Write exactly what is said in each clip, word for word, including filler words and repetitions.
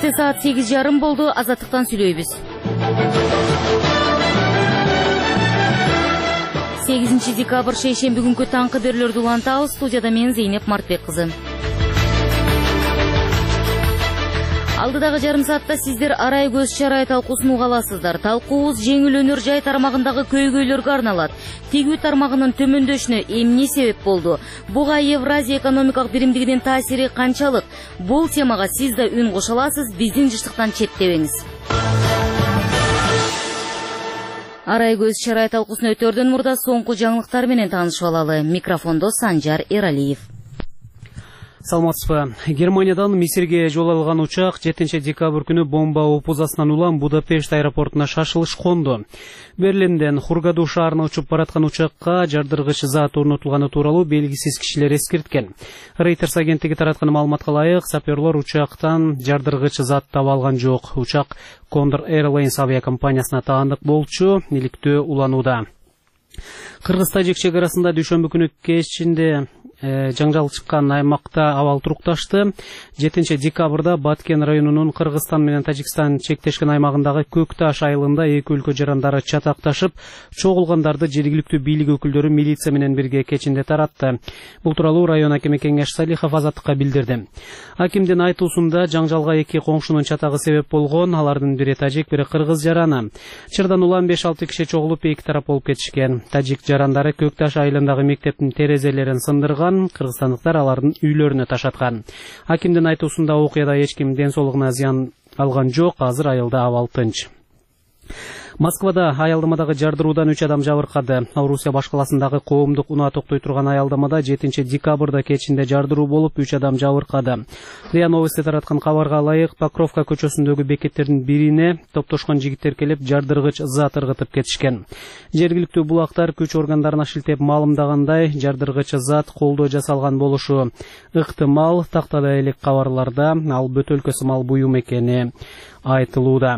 Кечте саат сегиз жарым болду. Азаттыктан сүйлөйбүз. сегизинчи декабрь шейшемби күнкү таңкы берүүлөрдү улантабыз. Студияда мен Зейнеп Мартбек кызы. Алдыдагы жарым саатта сиздер арай көз чарай талкуусун уга аласыздар. Талкуубуз жеңил өнөр жай тармагындагы көйгөйлөргө арналат. Тигүү тармагынын төмөндөшүнө эмне себеп болду? Буга Евразия экономикалык биримдигинин таасири канчалык? Бул темага сиз да үн кошо аласыз. Биздин жыштыктан четтебеңиз. Арай көз чарай талкуусун өтөрдөн мурда соңку жаңылыктар менен таанышып алалы. Микрофондо Санжар Эралиев. Саламатсызбы. Германиядан Мисирге жол алган учак жетинчи декабрь күнү бомба опузасынан улам Будапешт аэропортуна шашылыш конду. Берлинден Хургаду шаарына учуп бараткан учакка жардыргыч зат орнотулганы тууралуу белгисиз кишилер эскерткен. Reuters агенттиги тараткан маалыматка ылайык, саперлор учактан жардыргыч зат таба алган жок. Учак Condor Airlines авиакомпаниясына таандык болчу, иликтөө уланууда. Кыргыз-Тажик чек арасында дүйшөмбү күнү кечинде жаңжал чыккан аймакта абал турукташты. жетинчи декабрда Баткен районунун Кыргызстан менен Тажикстан чектешкен аймагындагы Көк Таш айылында эки өлкө жарандары чатакташып, чогулгандарды жергиликтүү бийлик өкүлдөрү милиция менен бирге кечинде таратты. Бул тууралуу район акими Кеңеш Салихов Азаттыкка билдирди. Акимдин айтуусунда жаңжалга эки коңшунун чатагы себеп болгон, алардын бири тажик, бири кыргыз жараны. Чырдан улам беш алты киши чогулуп эки тарап болуп кетишкен. Тажик жарандары Көк Таш айылындагы мектептин терезелерин сындырган, кыргызстандыктар алардын үйлөрүнө ташаткан. Акимдин айтуусунда окуяда эч ким ден соолугуна зыян алган жок, азыр айылда абал тынч. Москвада аялдамадагы жардыруудан үч адам жабыркады. Орусия баш каласындагы коомдук унаа токтой турган аялдамада жетинчи декабрда кечинде жардыруу болуп, үч адам жабыркады. РИА Новости тараткан кабарга ылайык, Покровка көчөсүндөгү бекеттердин бирине топтошкон жигиттер келип жардыргыч зат ыргытып кетишкен. Жергиликтүү булактар күч органдарына шилтеп маалымдагандай, жардыргыч зат колдо жасалган болушу ыктымал. Тактада элек кабарларда ал бөтөлкө сымал буюм экени айтылууда.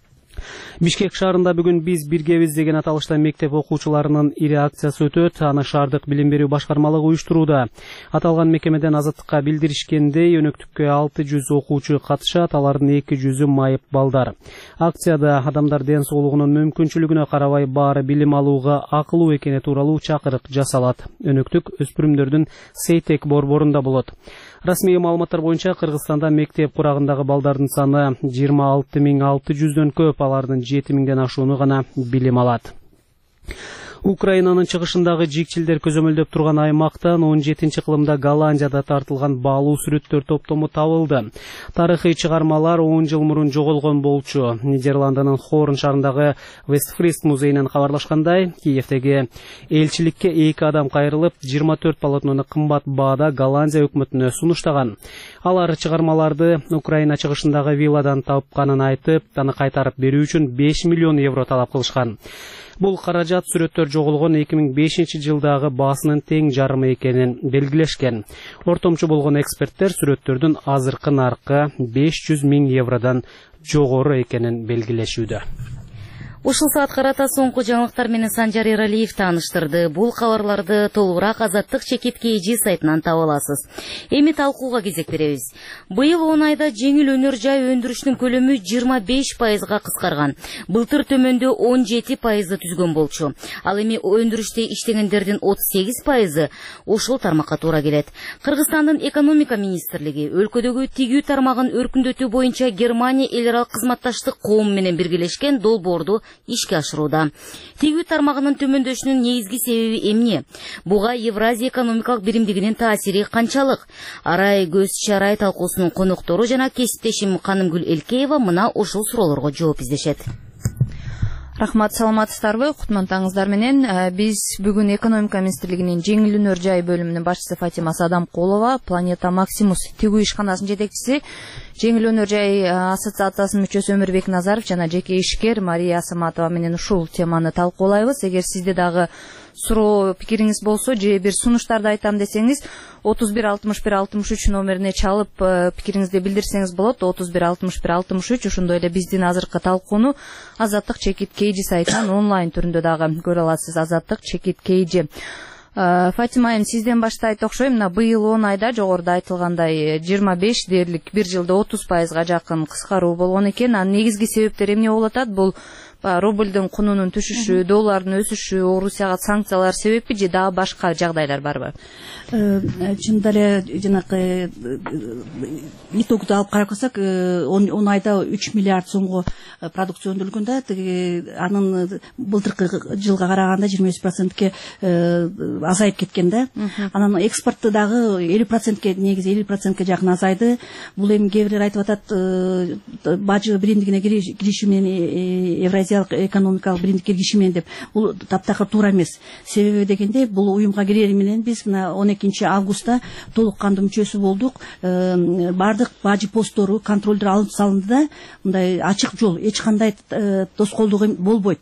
Бишкек шаарында бүгүн биз биргебиз деген аталышта мектеп окуучуларынын ири акциясы өтөт. Аны шаардык билим берүү башкармалыгы уюштурууда. Аталган мекемеден Азаттыкка билдиришкендей, өнөктүккө алты жүз окуучу катышат, алардын эки жүзү майып балдар. Акцияда адамдар ден соолугунун мүмкүнчүлүгүнө карабай баары билим алууга акылуу экени тууралуу чакырык жасалат. Өнөктүк өспүрүмдөрдүн Сейтек борборунда болот. Расмий маалыматтар боюнча Кыргызстанда мектеп курагындагы балдардын саны жыйырма алты миң алты жүздөн көп, алардын жети миңден ашууну гана билим алат. Украинанын чыгышындагы жикчилдер көзөмөлдөп турган аймактан он жетинчи кылымда Голландияда тартылган баалуу сүрөттөр топтому табылды. Тарыхый чыгармалар он жыл мурун жоголгон болчу. Нидерландынын Хорн шаарындагы Вестфрист музейинен кабарлашкандай, Киевдеги элчиликке эки адам кайрылып, жыйырма төрт полотнону кымбат баада Голландия өкмөтүнө сунуштаган. Алар чыгармаларды Украина чыгышындагы вилладан тапканын айтып, аны кайтарып берүү үчүн беш миллион евро талап кылышкан. Бул каражат сүрөттөр жоголгон эки миң бешинчи жылдагы баасынын тең жарымы экенин белгилешкен. Ортомчу болгон эксперттер сүрөттөрдүн азыркы наркы беш жүз миң евродон жогору экенин белгилешүүдө. Ушул саат карата соңку жаңылыктар менен Санжар Эралиев тааныштырды. Бул кабарларды толугураак Азаттык чекит kg сайтынан таба аласыз. Эми талкууга кезек беребиз. Быйыл он айда жеңил өнөр жай өндүрүшүнүн көлөмү жыйырма беш пайызга кыскарган. Былтыр төмөндө он жети пайызды түзгөн болчу. Ал эми өндүрүштө иштегендердин отуз сегиз пайызы ушул тармакка туура келет. Кыргызстандын экономика министрлиги өлкөдөгү тигүү тармагын өркүндөтүү боюнча Германия эл аралык кызматташтык коом менен биргелешкен долбоорду ишке ашырууда. Тигүү тармагынын төмөндөшүнүн негизги себеби эмне? Буга Евразия экономикалык биримдигинин таасири канчалык? Арай көз чарай талкуусунун коноктору жана кесиптешим Канымгүл Элкеева мына ушул суроолорго жооп издешет. Рахмат, саламатсыздарбы? Кутмантаңыздар менен биз бүгүн экономика министрлигинин жеңил өнөр жай бөлүмүнүн башчысы Фатима Садамкулова, Планета Максимус тигүү ишканасынын жетекчиси, жеңил өнөр жай ассоциациясынын мүчөсү Өмүрбек Назаров жана жеке ишкер Мария Асаматова менен ушул теманы талкуулайбыз. Эгер сизде дагы суроо пикириңиз болсо же бир сунуштарды айтам десеңиз, отуз бир алтымыш бир алтымыш үч номерине чалып пикириңизди билдирсеңиз болот. отуз бир алтымыш бир алтымыш үч. Ошондой эле биздин азыркы талкууну Азаттык чекит kg сайтынан онлайн түрүндө дагы көрө аласыз. Азаттык чекит kg. Фатима айым, сизден баштайт окшойм, мына быйыл он айда жогоруда айтылгандай жыйырма беш дээрлик бир жылда отуз пайызга жакын кыскаруу болгон экен. Анын негизги себептери эмне болуп атат? Бул рубльдин кунунун түшүшү, доллардын өсүшү, Орусияга санкциялар себеппи же дагы башка жагдайлар барбы? Чындап эле жанакы итогду алып карасак, он айда үч миллиард сомго продукция өндүрүлгөн да, анын былтыркы жылга караганда жыйырма беш процентке азайып кеткен да. Анан экспортту дагы элүү процентке, негизи элүү процентке жакын азайды. Бул эми кээ бирлер айтып атат, бажы биримдигине кириши менен, Евразиялык экономикалык биримдикке кириши менен деп. Бул таптакыр туура эмес. Себеби дегенде, бул уюмга кирери менен биз мына он экинчи августта толук кандуу мүчөсү болдук. Бардык бажы посттору, контролдор алынып салынды да, мындай ачык жол, эч кандай тоскоолдук болбойт.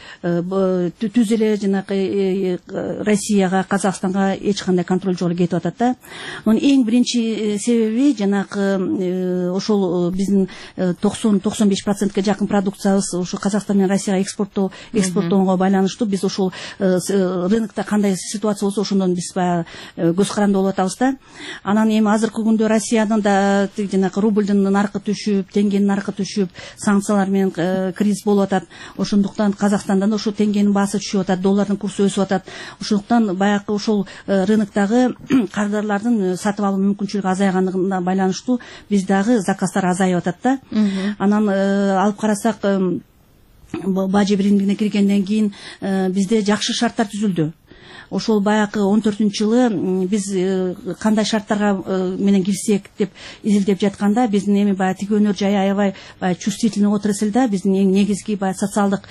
Түз эле жанакы Россияга, Казакстанга эч кандай контроль жолу кетип атат да. Мунун эң биринчи себеби жанакы ошол биздин токсон токсон беш процентке жакын продукциябыз ошо Казакстан менен Россияга экспорттоо экспорттоого байланыштуу. Биз ошол рынокто кандай ситуация болсо ошондон биз баягы көз каранды болуп атабыз да. Анан эми азыркы күндө Россиядан да жанакы рубльдин наркы түшүп, теңгенин наркы түшүп, санкциялар менен кризис болуп атат. Ошондуктан Казакстандан ошо теңгенин баасы түшүп атат, доллардын курсу өсүп атат. Ошондуктан баягы ошол рыноктогу кардарлардын сатып алуу мүмкүнчүлүгү азайгандыгына байланыштуу биз дагы заказдар азайып атат да. Анан алып карасак, бажы биримдигине киргенден кийин бизде жакшы шарттар түзүлдү. Ошол баягы он төртүнчү жылы биз кандай шарттарга менен кирсек деп изилдеп жатканда, биздин эми баягы тиги өнөр жайы аябай чувствительный отрасль да, биздин эң негизги баягы социалдык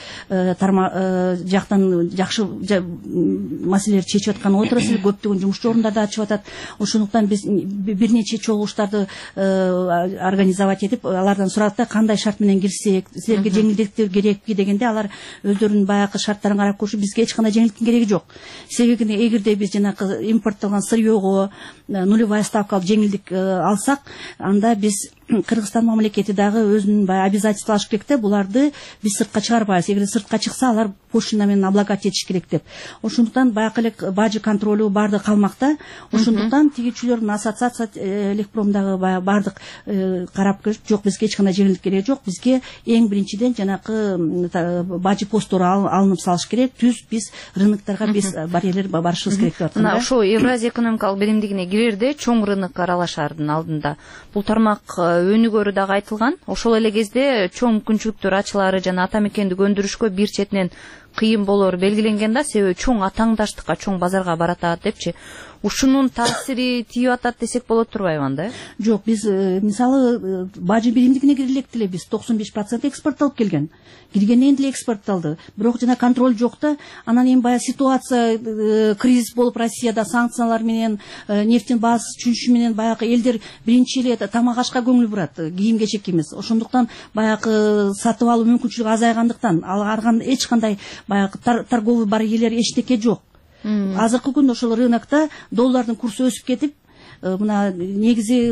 жактан жакшы маселелерди чечип аткан отрасль, көптөгөн жумуш орундарда ачып атат. Ошондуктан биз бир нече чогулуштарды организовать этип, алардан сурадык да, кандай шарт менен кирсек, силерге жеңилдиктер керекпи дегенде, алар өздөрүнүн баягы шарттарын карап көрүшүп, бизге эч кандай жеңилдиктин кереги жок. Эгерде биз жанакы импорттолгон сырьёго нулевая ставкалык жеңилдик алсак, анда биз Кыргызстан мамлекети дагы өзүнүн баягы обязательство алыш керек да, буларды биз сыртка чыгарбайбыз. Эгер сыртка чыкса, алар пошлина менен облагать этиш керек деп. Ошондуктан баягы эле бажы контролу барды калмакта. Ошондуктан тигичилердин ассоциация Элекпромдагы баягы бардык карап көрүп, жок, бизге эч кандай жеңилдик кереги жок. Бизге эң биринчиден жанакы бажы постору алынып салыш керек. Түз биз рынокторго биз барьерлер барышыбыз керек деп атканда. Мына ошо Евразия экономикалык биримдигине кирерде чоң рынок аралашардын алдында бул тармак өнүгөрү дагы айтылган. Ошол эле кезде чоң мүмкүнчүлүктөр ачылары жана ата мекенди өндүрүшкө бир четинен кыйын болору белгиленген да, себеби чоң атаңдаштыкка, чоң базарга баратат депчи. Ушунун таасири тийип атат десек болот турбайбы анда? Жок, биз мисалы бажы биримдигине кирелек деле биз токсон беш процент экспортталып келген. Киргенден деле экспортталды. Бирок жана контроль жок да. Анан эми баягы ситуация кризис болуп Россияда санкциялар менен, нефтин баасы түшүшү менен баягы элдер биринчи эле тамак ашка көңүл бурат, кийим кечек эмес. Ошондуктан баягы сатып алуу мүмкүнчүлүгү азайгандыктан аларга эч кандай баягы торговый барьерлер эчтеке жок. Азыркы күндө ошол рынокто доллардын курсу өсүп кетип, мына негизи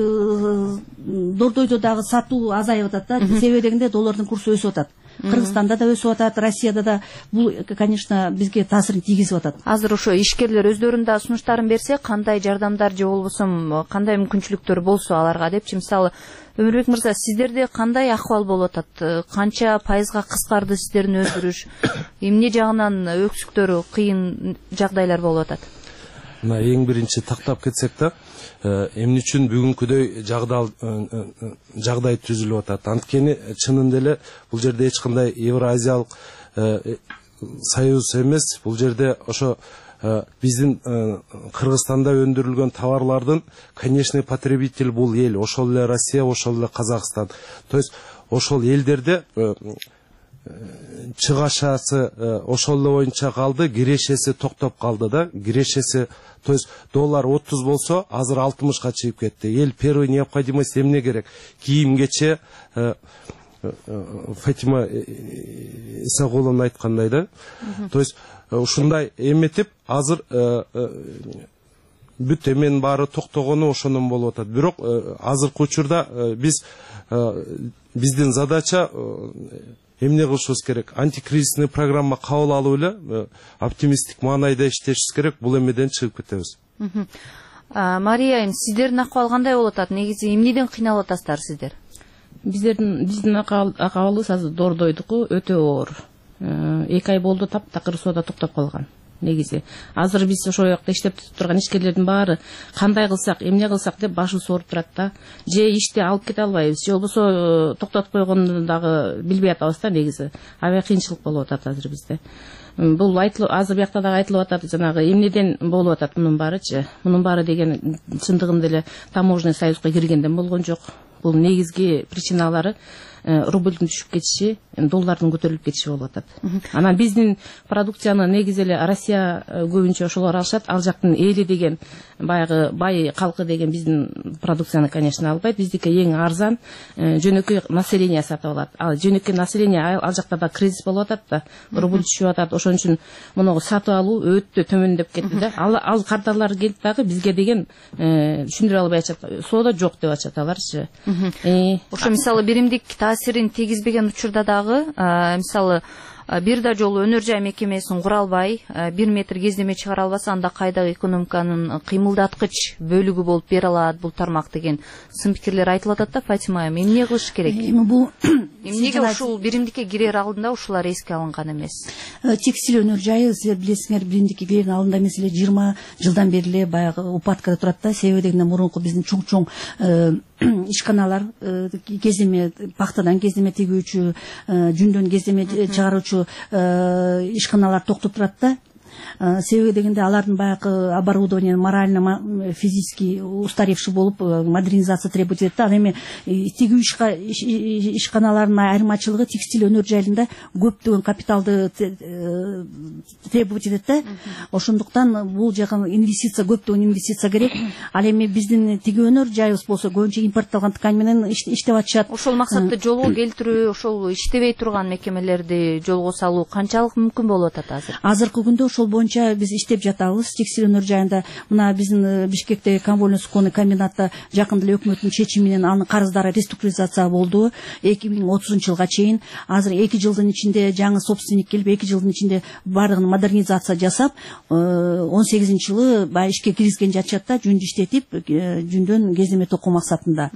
дордойдо дагы сатуу азайып атат да. Себеби дегенде доллардын курсу өсүп атат. Кыргызстанда да өсүп атат, Россияда да. Бул, конечно, бизге таасирин тийгизип атат. Азыр ошо ишкерлер өздөрүнүн да сунуштарын берсе, кандай жардамдар же болбосо кандай мүмкүнчүлүктөр болсо аларга депчи. Мисалы, Өмүрбек мырза, сиздерде кандай акыбал болуп атат? Канча пайызга кыскарды сиздердин өндүрүш? Эмне жагынан өксүктөрү кыйын жагдайлар болуп атат? Мына эң биринчи тактап кетсек да, эмне үчүн бүгүнкүдөй жагдай түзүлүп атат? Анткени чынында эле бул жерде эч кандай Евразиялык союз эмес, бул жерде ошо биздин Кыргызстанда өндүрүлгөн товарлардын конечный потребитель бул эл, ошол эле Россия, ошол эле Казакстан. То есть ошол элдерде чыгашасы ошол эле боюнча калды, кирешеси токтоп калды да. Кирешеси, то есть доллар отуз болсо, азыр алтымышка чыгып кетти. Эл первый необходимость эмне керек? Кийим кече, Фатима Исагуловна айткандай да. То есть ушундай эметип азыр бүт эменин баары токтогону ошондон болуп атат. Бирок азыркы учурда биз биздин задача эмне кылышыбыз керек? Антикризисный программа кабыл алып эле оптимисттик маанайда иштешибиз керек. Бул эмеден чыгып кетебиз. Мария айым, сиздердин акыбал кандай болуп атат? Негизи эмнеден кыйналып атасыздар сиздер? Биздердин биздин акыбалыбыз азыр дордойдуку өтө оор. эки ай болду таптакыр соода токтоп калган. Негизи азыр биз ошол жакта иштеп турган ишкерлердин баары кандай кылсак, эмне кылсак деп башы сооруп турат да. Же ишти алып кете албайбыз, же болбосо токтотуп койгондун дагы билбей атабыз да негизи. Аябай кыйынчылык болуп атат азыр бизде. Бул айтылып, азыр биякта дагы айтылып атат, жанагы эмнеден болуп атат мунун баарычы. Мунун баары деген чындыгында эле таможенный союзга киргенден болгон жок. Бул негизги причиналары рубльдин түшүп кетиши, доллардын көтөрүлүп кетиши болуп атат. Анан биздин продукцияны негизи эле Россия көбүнчө ошолор алышат. Ал жактын эли деген баягы бай калкы деген биздин продукцияны, конечно, албайт. Биздики эң арзан, жөнөкөй население сатып алат. Ал жөнөкөй население ал жактарда кризис болуп атат да, рубль түшүп атат. Ошон үчүн муну сатып алуу өтө төмөндөп кетти да. Ал ал кардарлар келип дагы бизге деген түшүндүрө албай атат. Соода жок деп атышат аларчы. Ошо мисалы биримдик таасирин тийгизбеген учурда дагы, мисалы бир да жолу өнөр жай мекемесин кура албай, бир метр кездеме чыгара албаса, анда кайдагы экономиканын кыймылдаткыч бөлүгү болуп бере алат бул тармак деген сын пикирлер айтылып атат да. Фатима айым, эмне кылыш керек? Эми бул эмнеге ушул биримдикке кирер алдында ушулар эске алынган эмес? Текстиль өнөр жайы, силер билесиңер, биримдикке кирердин алдында эмес эле жыйырма жылдан бери эле баягы упадкада турат да. Себеби дегенде мурунку биздин чоң-чоң ишканалар, кездеме пахтадан кездеме тигүүчү, жүндөн кездеме чыгаруучу ишканалар токтоп турат да. Себеби дегенде алардын баягы оборудование морально физически устаревший болуп, модернизация требует этет. Ал эми тигүү ишканаларынын айырмачылыгы текстиль өнөр жайында көптөгөн капиталды требует этет да. Ошондуктан бул жакка инвестиция, көптөгөн инвестиция керек. Ал эми биздин тигүү өнөр жайыбыз болсо көбүнчө импортталган ткань менен иштеп атышат. Ошол максатты жолго келтирүү, ошол иштебей турган мекемелерди жолго салуу канчалык мүмкүн болуп атат азыр? Азыркы күндө ошол боюнча биз иштеп жатабыз. Текстиль өнөр жайында мына биздин Бишкектеги конвольный суконный комбинатта жакында эле өкмөттүн чечими менен анын карыздары реструктуризация болду эки миң отузунчу жылга чейин. Азыр эки жылдын ичинде жаңы собственник келип, эки жылдын ичинде бардыгын модернизация жасап, он сегизинчи жылы баягы ишке киргизген жатышат да, жүндү иштетип, жүндөн кездеме токуу максатында.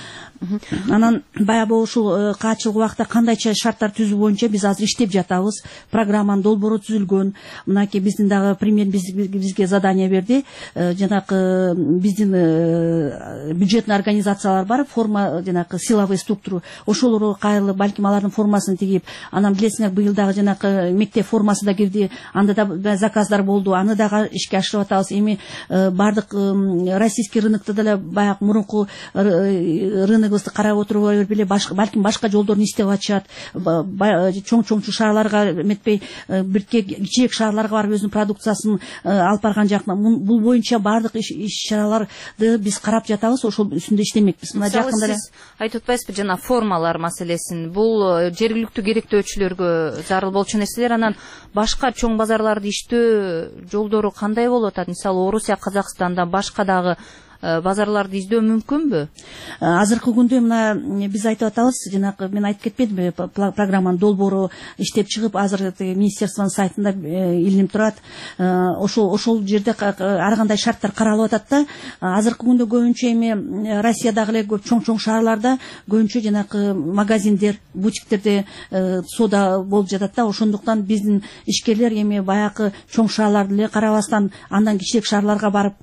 Анан баягы ушул качылык убакта кандайча шарттар түзүү боюнча биз азыр иштеп жатабыз. Программанын долбоору түзүлгөн. Мынакей биздин дагы премьер бизге задание берди. Жанагы биздин бюджетный организациялар бар, форма, жанагы силовой структуру. Ошолору кайрылып, балким алардын формасын тигип, анан билесиңер, быйыл дагы жанагы мектеп формасы да кирди. Анда да заказдар болду. Аны дагы ишке ашырып атабыз. Эми бардык российский рынокто деле баягы мурунку рынок карап отуруп эле балким башка жолдорун издеп атышат. Чоң-чоң шаарларга эметпей, бирке кичирээк шаарларга барып өзүнүн продукциясын алып барган жакта. Бул боюнча бардык иш-чараларды биз карап жатабыз, ошол үстүндө иштемекпиз. Мына жакында сиз айтып атпайсызбы, жана формалар маселесин? Бул жергиликтүү керектөөчүлөргө зарыл болчу нерселер. Анан башка чоң базарларды иштөө жолдору кандай болуп атат? Мисалы Орусия, Казакстанда башка дагы базарларды издөө мүмкүнбү? Азыркы күндө мына биз айтып атабыз, жанагы мен айтып кетпедимби, программанын долбоору иштеп чыгып, азыр министерствонун сайтында илинип турат. Ошол ошол жерде ар кандай шарттар каралып атат да. Азыркы күндө көбүнчө эми Россиядагы эле көп чоң-чоң шаарларда көбүнчө жанагы магазиндер, бутиктерде соода болуп жатат да. Ошондуктан биздин ишкерлер эми баягы чоң шаарларды эле карабастан, андан кичирээк шаарларга барып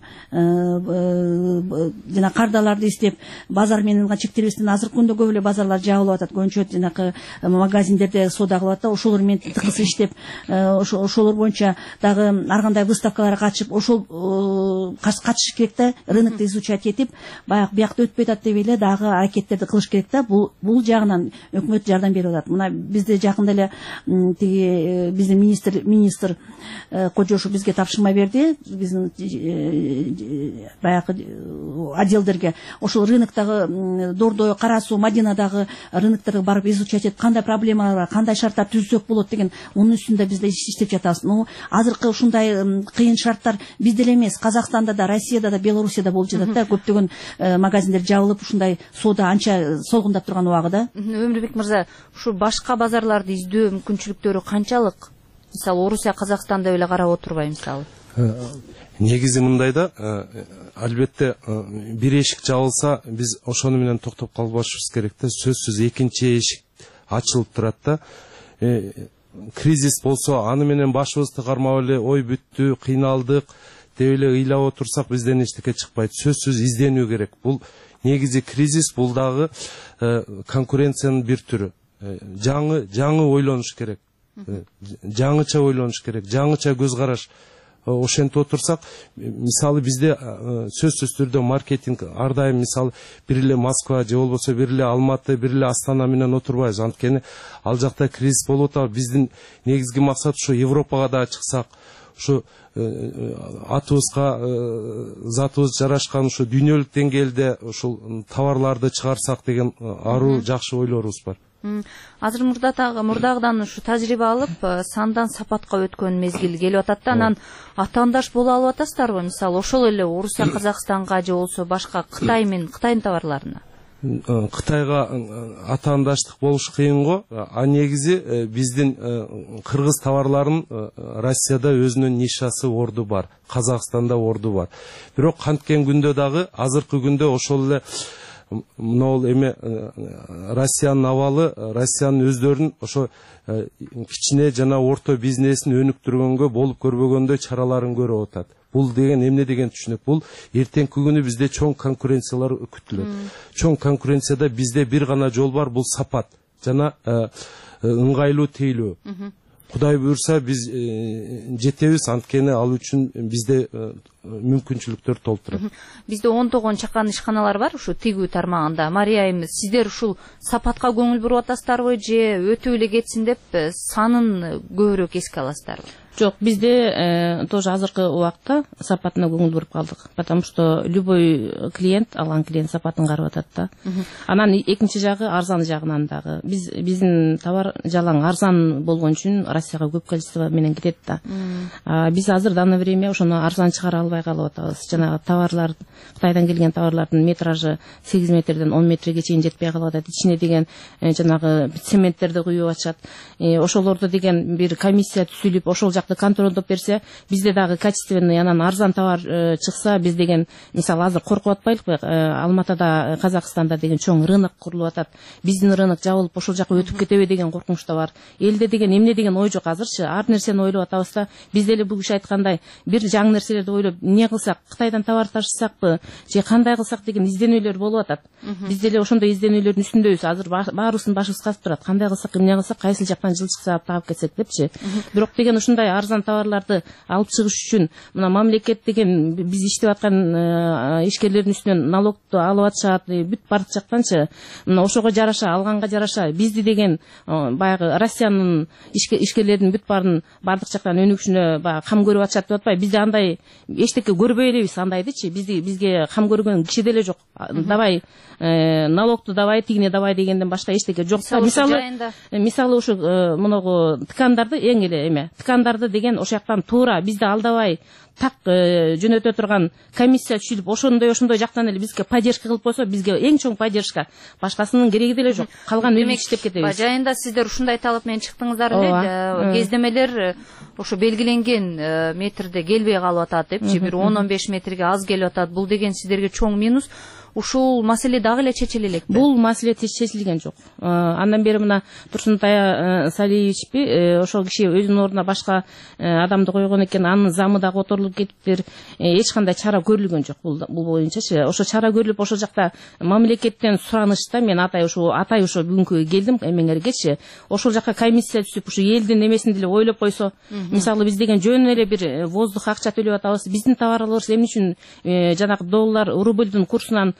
жана кардаларды издеп, базар менен чектелбестен азыркы күндө көп эле базарлар жабылып атат. Көбүнчө жанагы магазиндерде соода кылып атат. Ошолор менен тыкыз иштеп, ошолор боюнча дагы ар кандай выставкаларга катышып, ошол катышыш керек да, рынокто изучать этип, баягы биякта өтпөй атат деп эле дагы аракеттерди кылыш керек да. Бул бул жагынан өкмөт жардам берип атат. Мына бизде жакында эле тиги биздин министр министр Кожошов бизге тапшырма берди. Биздин баягы отделдерге ошол рыноктогы Дордой, Кара Суу, Мадинадагы рынокторго барып изучать этип, кандай проблемалар бар, кандай шарттар түзсөк болот деген онун үстүндө биз да иштеп жатабыз. Ну азыркы ушундай кыйын шарттар бизде эле эмес, Казакстанда да, Россияда да, Белоруссияда болуп жатат да. Көптөгөн магазиндер жабылып, ушундай соода анча солгундап турган убагыда. Өмүрбек мырза, ушу башка базарларды издөө мүмкүнчүлүктөрү канчалык? Мисалы Орусия, Казакстанда эле карап отурбай мисалы. Негизи мындай да, албетте бир эшик жабылса, биз ошону менен токтоп калбашыбыз керек да. Сөзсүз экинчи эшик ачылып турат да. Кризис болсо, аны менен башыбызды кармап эле ой бүттү, кыйналдык деп эле ыйлап отурсак, бизден эчтеке чыкпайт. Сөзсүз изденүү керек. Бул негизи кризис, бул дагы конкуренциянын бир түрү. Жаңы, жаңы ойлонуш керек. Жаңыча ойлонуш керек, жаңыча көз караш. Ошентип отурсак, мисалы бизде сөзсүз түрдө маркетинг ар дайым мисалы бир эле Москва же болбосо бир эле Алматы, бир эле Астана менен отурбайбыз. Анткени ал жакта кризис болуп атат. Биздин негизги максат ушу Европага да чыксак, ушу атыбызга затыбыз жарашкан ушу дүйнөлүк деңгээлде ушул товарларды чыгарсак деген аруу жакшы ойлорубуз бар. Азыр мурдагыдан ушу тажрыйба алып, сандан сапатка өткөн мезгил келип атат да, анан атаандаш боло алып атасыздарбы? Мисалы, ошол эле Орусия, Казакстанга же болсо башка Кытай менен Кытайдын товарларына? Кытайга атаандаштык болуш кыйын го. А негизи биздин кыргыз товарларын Россияда өзүнүн нишасы, орду бар. Казакстанда орду бар. Бирок канткен күндө дагы, азыркы күндө ошол эле мынол эме Россиянын абалы, Россиянын өздөрүнүн ошо кичине жана орто бизнесин өнүктүргөнгө болуп көрбөгөндөй чараларын көрүп атат. Бул деген эмне деген түшүнүк? Бул эртеңки күнү бизде чоң конкуренциялар күтүлөт. Чоң конкуренцияда бизде бир гана жол бар, бул сапат жана ыңгайлуу тейлөө. Кудай буйрса биз жетебиз, анткени ал үчүн бизде мүмкүнчүлүктөр толуп турат. Бизде ондогон чакан ишканалар бар ушу тигүү тармагында. Мария айым, сиздер ушул сапатка көңүл буруп атасыздарбы же өтүп эле кетсин деп санын көбүрөөк эске аласыздарбы? Жок, бизде тоже азыркы убакта сапатына көңүл буруп калдык. Потому что любой клиент, алган клиент сапатын карап атат да. Анан экинчи жагы арзан жагынан дагы. Биз биздин товар жалаң арзан болгон үчүн Россияга көп количество менен кетет да. Биз азыр даны время ошону арзан чыгара албай калып атабыз. Жанагы товарлар, Кытайдан келген товарлардын метражы сегиз метрден он метрге чейин жетпей калып атат. Ичине деген жанагы цементтерди куюп атышат. Ошолорду деген бир комиссия түзүлүп, ошол контролдоп берсе, бизде дагы качественный анан арзан товар чыкса, биз деген мисалы азыр коркуп атпайлыкпы? Алматада, Казакстанда деген чоң рынок курулуп атат. Биздин рынок жабылып ошол жака өтүп кетеби деген коркунуч да бар. Элде деген эмне деген ой жок азырчы. Ар нерсени ойлоп атабыз да. Биз деле бул киши айткандай бир жаңы нерселерди ойлоп, эмне кылсак, Кытайдан товар ташысакпы, же кандай кылсак деген изденүүлөр болуп атат. Биз деле ошондой изденүүлөрдүн үстүндөбүз. Азыр баарыбыздын башыбыз касып турат. Кандай кылсак, эмне кылсак, кайсыл жактан жыл чыкса тагып кетсек депчи. Бирок деген ушундай арзан товарларды алып чыгыш үчүн мына мамлекет деген биз иштеп аткан ишкерлердин үстүнөн налогду алып атышат, бүт бардык жактанчы. Мына ошого жараша, алганга жараша бизди деген баягы Россиянын ишкерлердин бүт барын бардык жактан өнүгүшүнө баягы кам көрүп атышат деп атпайбы? Бизде андай эчтеке көрбөй элебиз андайдычы. Бизди бизге кам көргөн киши деле жок. Давай налогду давай, тигине давай дегенден башка эчтеке жок. Мисалы, мисалы ушу моногу ткандарды эң эле эме, ткандарды деген ошол жактан туура бизди алдабай так жөнөтө турган комиссия түзүлүп, ошондой ошондой жактан эле бизге поддержка кылып койсо, бизге эң чоң поддержка. Башкасынын кереги деле жок. Калган өзүбүз иштеп кетебиз. Жайында сиздер ушундай талап менен чыктыңыздар эле. Кездемелер ошо белгиленген метрде келбей калып атат депчи, бир он он беш метрге аз келип атат. Бул деген сиздерге чоң минус. Ушул маселе дагы эле чечиле элекпи? Бул маселе чечилген жок. Андан бери мына Турсунтай Салиевичпи, ошол киши өзүнүн ордуна башка адамды койгон экен, анын замы да которулуп кетиптир. Эч кандай чара көрүлгөн жок бул боюнчачы. Ошо чара көрүлүп, ошол жакта мамлекеттен суранышта мен атай ошо атай ошо бүгүнкү келдим эмеңергечи. Ошол жака комиссия түзүп, ушу элдин эмесин деле ойлоп койсо, мисалы биз деген жөн эле бир воздух акча төлөп атабыз. Биздин товарларыбыз эмне үчүн жанагы доллар, рубльдин курсунан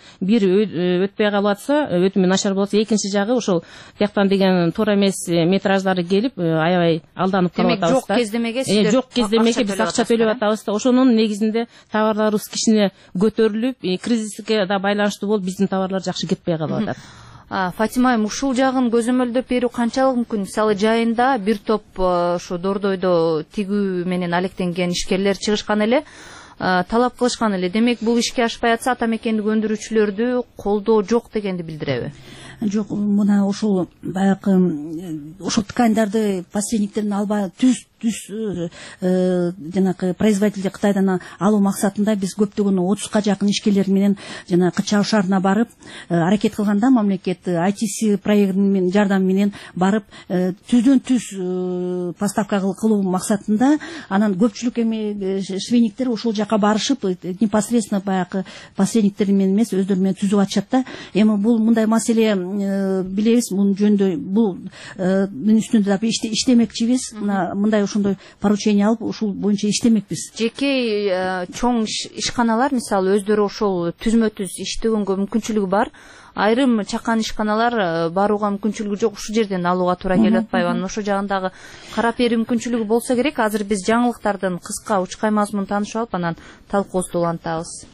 бири өтпөй калып атса, өтүмү начар болсо, экинчи жагы ошол тияктан деген туура эмес метраждары келип, аябай алданып калып атабыз да. Демек жок кездемеге сиздер жок кездемеге биз акча төлөп атабыз да. Ошонун негизинде товарларыбыз кичине көтөрүлүп, кризиске да байланыштуу болуп, биздин товарлар жакшы кетпей калып атат. Фатима айым, ушул жагын көзөмөлдөп берүү канчалык мүмкүн? Мисалы, жайында бир топ ушу дордойдо тигүү менен алектенген ишкерлер чыгышкан эле, талап кылышкан эле. Демек, бул ишке ашпай атса, ата мекендик өндүрүүчүлөрдү колдоо жок дегенди билдиреби? Жок, мына ошол баягы ошол тканьдарды посредниктерден албай түз түз жанагы производителди Кытайдан алуу максатында биз көптөгөн отузга жакын ишкерлер менен жанагы Чау шаарына барып аракет кылганда, мамлекет ай ти си проектинин жардамы менен барып түздөн түз поставка кылуу максатында, анан көпчүлүк эми швейниктер ошол жака барышып непосредственно баягы посредниктер менен эмес, өздөрү менен түзүп атышат да. Эми бул мындай маселе билебиз, мунун жөнүндө бул мен үстүндө да иштемекчибиз. Мындай ошондой поручение алып, ушул боюнча иштемекпиз. Жеке чоң ишканалар мисалы өздөрү ошол түзмө-түз иштегөнгө мүмкүнчүлүгү бар. Айрым чакан ишканалар барууга мүмкүнчүлүгү жок, ушул жерден алууга туура келип атпайбы? Анан ошол жагындагы карап берүү мүмкүнчүлүгү болсо керек. Азыр биз жаңылыктардын кыска учкай мазмунун таанышып алып, анан талкуубузду улантабыз.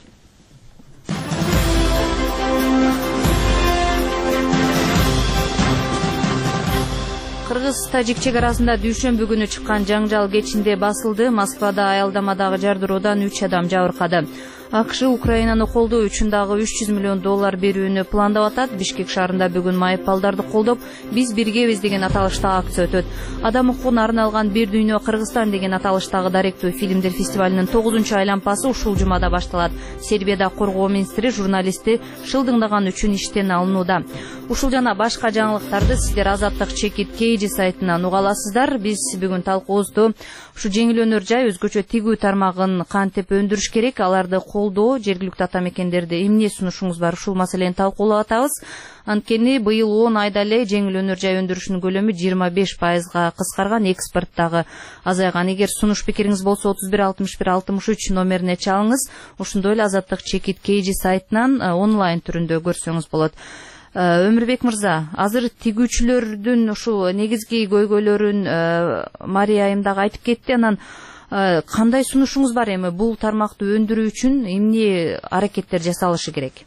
Кыргыз-Тажик чек арасында дүйшөмбү күнү чыккан жаңжал кечинде басылды. Москвада аялдамадагы жардыруудан үч адам жабыркады. АКШ Украинаны колдоо үчүн дагы үч жүз миллион доллар берүүнү пландап атат. Бишкек шаарында бүгүн майыппалдарды колдоп, биз биргебиз деген аталыштагы акция өтөт. Адам укугуна арналган Бир дүйнө Кыргызстан деген аталыштагы даректүү фильмдер фестивалынын тогузунчу айланпасы ушул жумада башталат. Сербияда коргоо министри журналистти шылдыңдаган үчүн иштен алынууда. Ушул жана башка жаңылыктарды сиздер Азаттык чекит кейжи сайтынан уга аласыздар. Биз бүгүн талкуубузду ушу жеңил өнөр жай, өзгөчө тигүү тармагын кантип өндүрүш керек, аларды колдоо, жергиликтүү ата мекендерди эмне сунушуңуз бар, ушул маселени талкуулап атабыз. Анткени быйыл он айда эле жеңил өнөр жай өндүрүшүнүн көлөмү жыйырма беш пайызга кыскарган, экспорт дагы азайган. Эгер сунуш пикириңиз болсо отуз бир алтымыш бир алтымыш үч номерине чалыңыз. Ошондой эле Азаттык чекит кейжи сайтынан онлайн түрүндө көрсөңүз болот. Өмүрбек мырза, азыр тигүүчүлөрдүн ушу негизги көйгөйлөрүн Мария айым дагы айтып кетти. Анан кандай сунушуңуз бар эми бул тармакты өндүрүү үчүн эмне аракеттер жасалышы керек?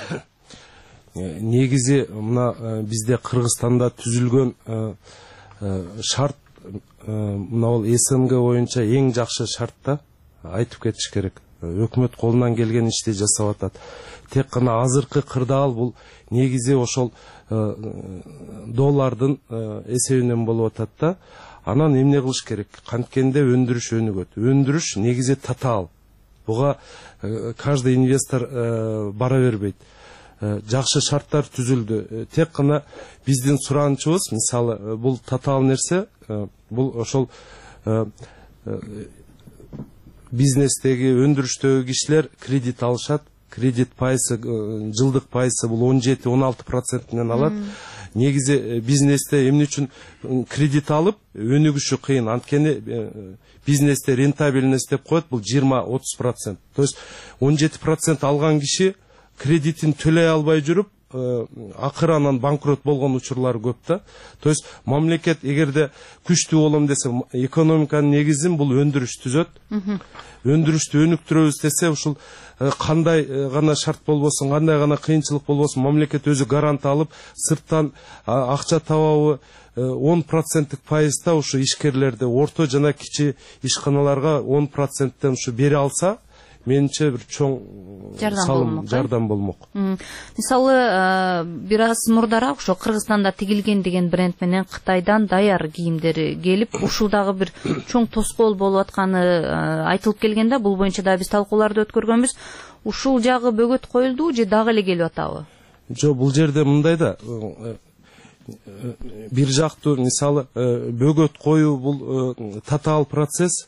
Негизи мына бизде Кыргызстанда түзүлгөн шарт, мына бул эс эн гэ боюнча эң жакшы шарт да, айтып кетиш керек. Өкмөт колунан келген ишти жасап атат. Тек гана азыркы кырдаал бул негизи ошол доллардын эсебинен болуп атат да. Анан эмне кылыш керек? Канткенде өндүрүш өнүгөт. Өндүрүш негизи татаал. Буга каждый инвестор бара бербейт. Жакшы шарттар түзүлдү. Тек гана биздин суранычыбыз, мисалы, бул татаал нерсе, бул ошол бизнестеги, өндүрүштөгү кишилер кредит алышат. Кредит пайысы, жылдык пайысы бул он жети он алты процентинен алат. Негизи бизнесте эмне үчүн кредит алып өнүгүшү кыйын? Анткени бизнесте рентабельность деп коет, бул жыйырма отуз процент. То есть он жети процент алган киши кредитин төлөй албай жүрүп, акыры анан банкрот болгон учурлар көп да. То есть мамлекет эгерде күчтүү болом десе, экономиканын негизин бул өндүрүш түзөт. Өндүрүштү өнүктүрөбүз десе, ушул кандай гана шарт болбосун, кандай гана кыйынчылык болбосун, мамлекет өзү гарант алып, сырттан акча табабы он проценттик пайызда ушу ишкерлерди, орто жана кичи ишканаларга он проценттен ушу бере алса, менимче бир чоң салым жардам болмок. Мисалы, бир аз мурдараак ошо Кыргызстанда тигилген деген бренд менен Кытайдан даяр кийимдер келип, ушул дагы бир чоң тоскоол болуп атканы айтылып келгенде, бул боюнча да биз талкууларды өткөргөнбүз. Ушул жагы бөгөт коюлду же дагы эле келип атабы? Жок, бул жерде мындай да, бир жактуу, мисалы, бөгөт коюу бул татаал процесс.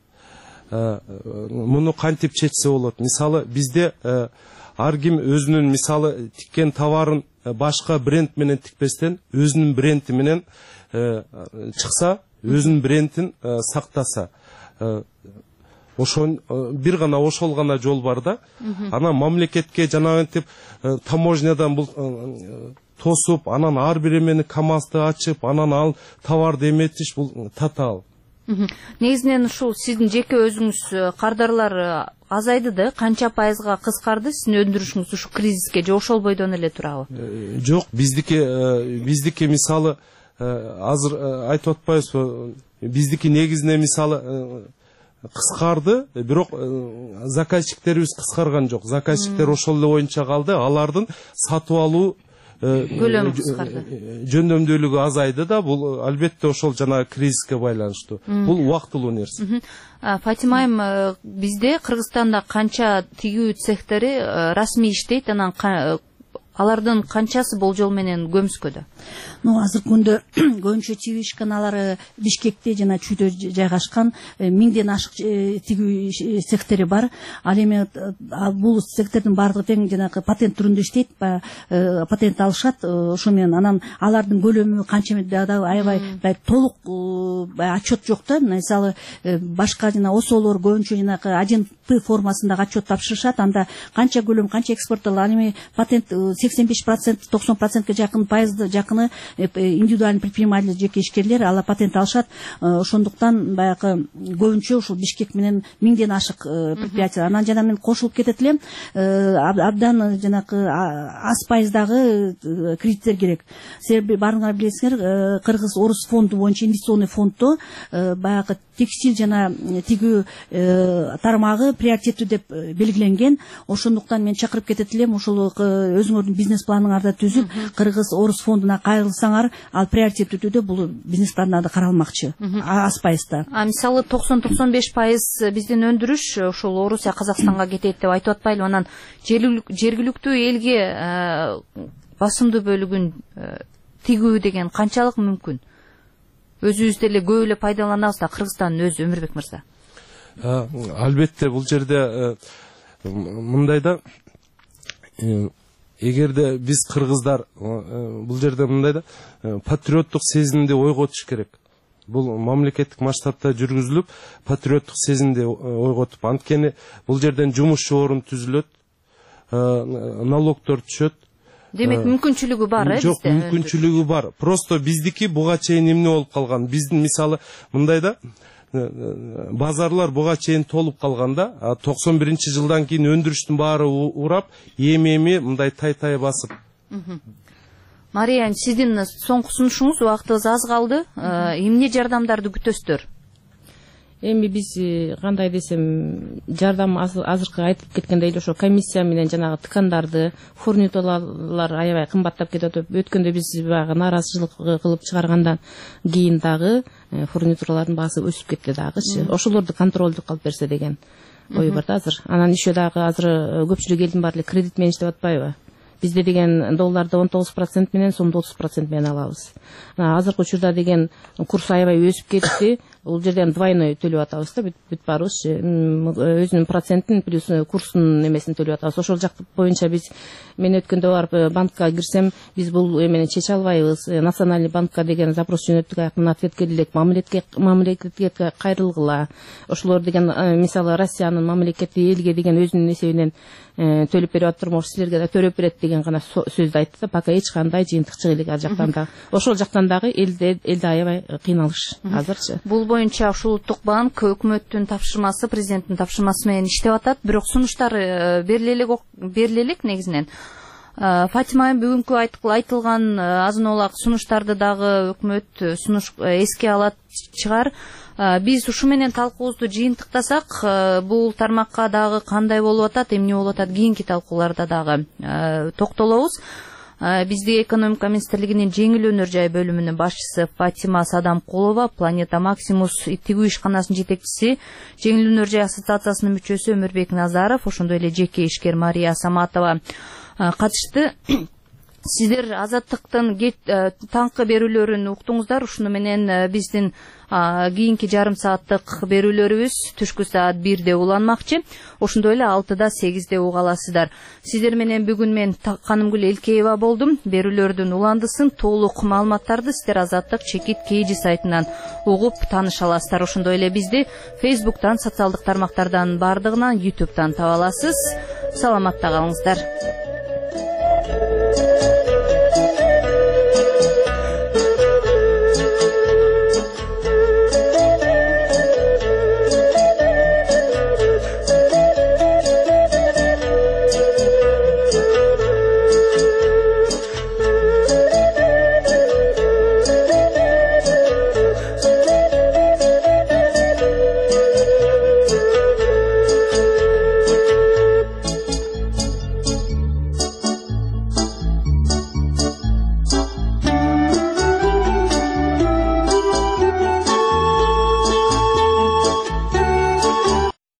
Муну кантип чечсе болот? Мисалы, бизде ар ким өзүнүн, мисалы, тиккен товарын башка бренд менен тикпестен, өзүнүн бренди менен чыкса, өзүнүн брендин сактаса, ошон бир гана ошол гана жол бар да. Анан мамлекетке жанагынтип таможнядан бул тосуп, анан ар бир эмени КАМАЗды ачып, анан ал товарды эметиш бул татаал. Негизинен ушул сиздин жеке өзүңүз кардарлар азайды да, канча пайызга кыскарды сиздин өндүрүшүңүз ушу кризиске же ошол бойдон эле турабы? Жок, биздики биздики мисалы азыр айтып атпайбызбы? Биздики негизинен мисалы кыскарды, бирок заказчиктерибиз кыскарган жок. Заказчиктер ошол эле боюнча калды. Алардын сатып алуу көлөмү кыскарды. Жөндөмдүүлүгү азайды да, бул албетте ошол жана кризиске байланыштуу. Бул убактылуу нерсе. Фатима айым, бизде Кыргызстанда канча тигүү цехтери расмий иштейт, анан алардын канчасы болжол менен көмүскөдө? Ну, азыркы күндө көбүнчө тигүү ишканалары Бишкекте жана Чүйдө жайгашкан, миңден ашык тигүү цехтери бар. Ал эми бул цехтердин баардыгы тең жанагы патент түрүндө иштейт, патент алышат, ошо менен анан алардын көлөмү канча да аябай толук отчет жок да. Мисалы башка жана осолор көбүнчө жанагы один П формасындагы отчет тапшырышат, анда канча көлөм, канча экспортталды, ал эми патент сексен беш процент, токсон процентке жакын пайызды жакыны индивидуальный предприниматель, жеке ишкерлер ала патент алышат. Ошондуктан баягы көбүнчө ушул Бишкек менен миңден ашык предприятиялар. Анан жана мен кошулуп кетет элем, абдан жанагы аз пайыздагы кредиттер керек. Силер баарыңар билесиңер, Кыргыз Орус фонду боюнча инвестиционный фонддо баягы текстиль жана тигүү тармагы приоритеттүү деп белгиленген. Ошондуктан мен чакырып кетет элем, ошол өзүңөрдүн бизнес планыңарды түзүп, Кыргыз Орус фондуна кайрылсаңар, ал приоритеттүү түрдө бул бизнес пландарда каралмакчы. Аз пайызда. А мисалы токсон токсон беш пайыз биздин өндүрүш ошол Орусия, Казакстанга кетет деп айтып атпайлы? Анан жергиликтүү элге басымдуу бөлүгүн тигүү деген канчалык мүмкүн? Өзүбүз деле көп эле пайдаланабыз да, Кыргызстандын өзү, Өмүрбек мырза. Албетте бул жерде мындай да, эгерде биз кыргыздар бул жерде мындай да, патриоттук сезимди ойготуш керек. Бул мамлекеттик масштабта жүргүзүлүп, патриоттук сезимди ойготуп, анткени бул жерден жумушчу орун түзүлөт, налогдор түшөт. Демек мүмкүнчүлүгү бар, э? Жок, мүмкүнчүлүгү бар. Просто биздики буга чейин эмне болуп калган? Биздин мисалы мындай да, базарлар буга чейин толуп калганда, токсон биринчи жылдан кийин өндүрүштүн баары урап, эми-эми мындай тай-тай басып. Мария, сиздин соңку сунушуңуз, убактыбыз аз калды. Эмне жардамдарды күтөсүздөр? Эми биз кандай десем, жардам азыркы айтып кеткендей эле ошо комиссия менен жанагы ткандарды, фурнитуралар аябай кымбаттап кетип атат. Өткөндө биз баягы нааразычылык кылып чыгаргандан кийин дагы фурнитуралардын баасы өсүп кетти дагычы. Ошолорду контролдук кылып берсе деген ой бар да азыр. Анан еще дагы азыр көпчүлүк элдин баары эле кредит менен иштеп атпайбы? Бизде деген долларды он тогуз процент менен, сомду отуз процент менен алабыз. Азыркы учурда деген курс аябай өсүп кетти. Бул жерден двойной төлөп атабыз да, бүт баарыбыз өзүнүн процентин плюс курсунун эмесин төлөп атабыз. Ошол жак боюнча биз, мен өткөндө барып банкка кирсем, биз бул эмени чече албайбыз. Национальный банкка деген запрос жөнөттүк, акырын ответ келди, мамлекетке мамлекетке кайрылгыла. Ошолор деген мисалы Россиянын мамлекети элге деген өзүнүн эсебинен төлөп берип атыр, может силерге да төлөп берет деген гана сөздү айтты да, пока эч кандай жыйынтыкчы элек ар жактан да. Ошол жактан дагы элде элде аябай кыйналыш азырчы. Бул боюнча ушул Улуттук банк өкмөттүн тапшырмасы, президенттин тапшырмасы менен иштеп атат, бирок сунуштары бериле элек негизинен. Фатима, бүгүнкү айтылган азын олак сунуштарды дагы өкмөт сунуш эске алат чыгар. Биз ушу менен талкуубузду жыйынтыктасак, бул тармакка дагы кандай болуп атат, эмне болуп атат, кийинки талкууларда дагы токтолобуз. Бизде экономика министрлигинин жеңил өнөр жай бөлүмүнүн башчысы Фатима Садамкулова, Планета Максимус тигүү ишканасынын жетекчиси, жеңил өнөр жай ассоциациясынын мүчөсү Өмүрбек Назаров, ошондой эле жеке ишкер Мария Саматова катышты. Сиздер Азаттыктын таңкы берүүлөрүн уктуңуздар. Ушуну менен биздин кийинки жарым сааттык берүүлөрүбүз түшкү саат бирде уланмакчы. Ошондой эле алтыда сегизде уга аласыздар. Сиздер менен бүгүн мен Канымгүл Элкеева болдум. Берүүлөрдүн уландысын, толук маалыматтарды сиздер Азаттык чекит kg сайтынан угуп тааныша аласыздар. Ошондой эле бизди Facebook'тан, социалдык тармактардан бардыгынан, YouTube'тан таба аласыз. Саламатта калыңыздар.